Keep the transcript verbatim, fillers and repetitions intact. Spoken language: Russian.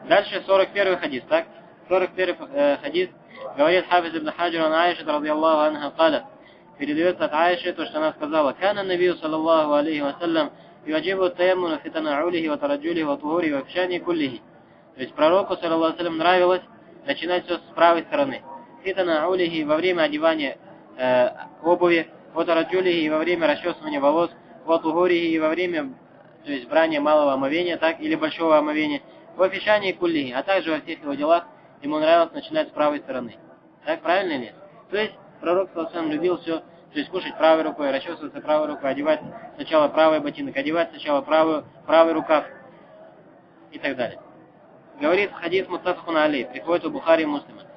Дальше сорок первый хадис, так? сорок первый э, хадис говорит Хафиз ибн Хаджир ан Аиша, радийаллаху анха, калят. Передается от Аиши то, что она сказала: «Кана набию, саллаллаху алейхи вассалям, юаджибу таяммуну фи танаулихи ва тараджулихи ва тухури ва фшани куллихи». То есть пророку, саллаллаху алейхи вассалям, нравилось начинать все с правой стороны. Фи танаулихи, во время одевания э, обуви, ва тараджулихи, во время расчесывания волос, ва тухурихи, во время, то есть брания малого омовения, так, или большого омовения, ва фшани куллихи, а также во всех его делах ему нравилось начинать с правой стороны. Так, правильно или нет? То есть пророк, саллаллаху алейхи вассалям, любил все, то есть кушать правой рукой, расчесываться правой рукой, одевать сначала правый ботинок, одевать сначала правую, правый рукав и так далее. Говорит хадис муттафакун алейх, приходит у Бухари и Муслима.